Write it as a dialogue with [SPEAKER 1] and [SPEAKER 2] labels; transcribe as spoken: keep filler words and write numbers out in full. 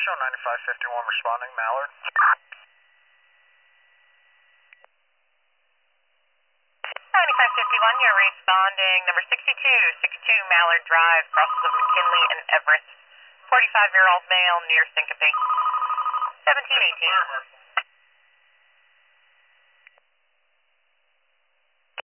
[SPEAKER 1] Show ninety-five fifty-one responding, Mallard.
[SPEAKER 2] ninety-five fifty-one, you're responding. Number sixty-two, sixty-two Mallard Drive, crosses of McKinley and Everett. forty-five-year-old male near syncope. seventeen eighteen.